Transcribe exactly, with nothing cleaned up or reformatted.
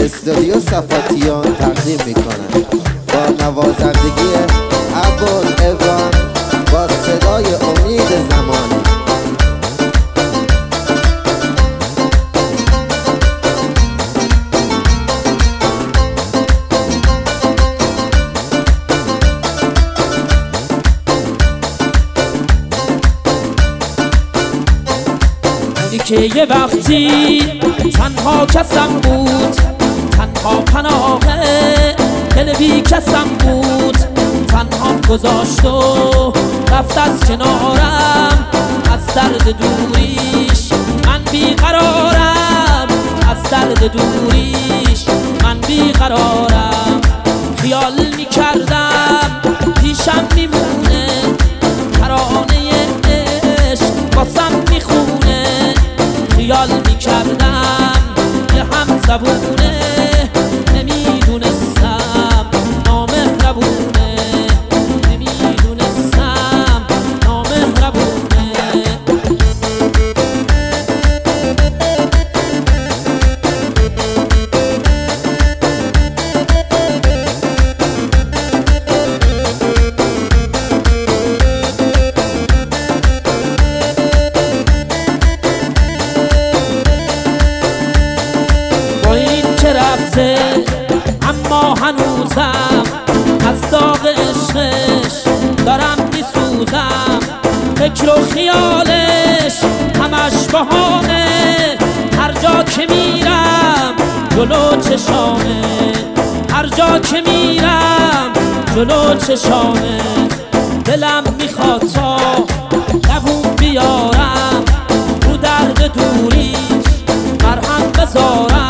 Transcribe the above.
استودیو صفاتیان تقدیم میکنن با نوازندگی ابوالعوان با صدای امید زمانی. که یه وقتی تنها کسم بود، تنها پناه دل بی کسم بود، تنها گذاشت و رفت از کنارم، از درد دوریش من بیقرارم، از درد دوریش من بیقرارم. خیال میکردم پیشم میمونه، ترانه عشق واسم میخونه، خیال میکردم که هم زبونه، نمیدونستم نامهربونه، نمیدونستم نامهربونه. اما هنوزم از داغ عشقش دارم میسوزم، فکر و خیالش همش بهانه، هر جا که میرم جلو چشامه، هر جا که میرم جلو چشامه. دلم میخواد تا لبون بیارم، رو درد دوریش مرهم بذارم،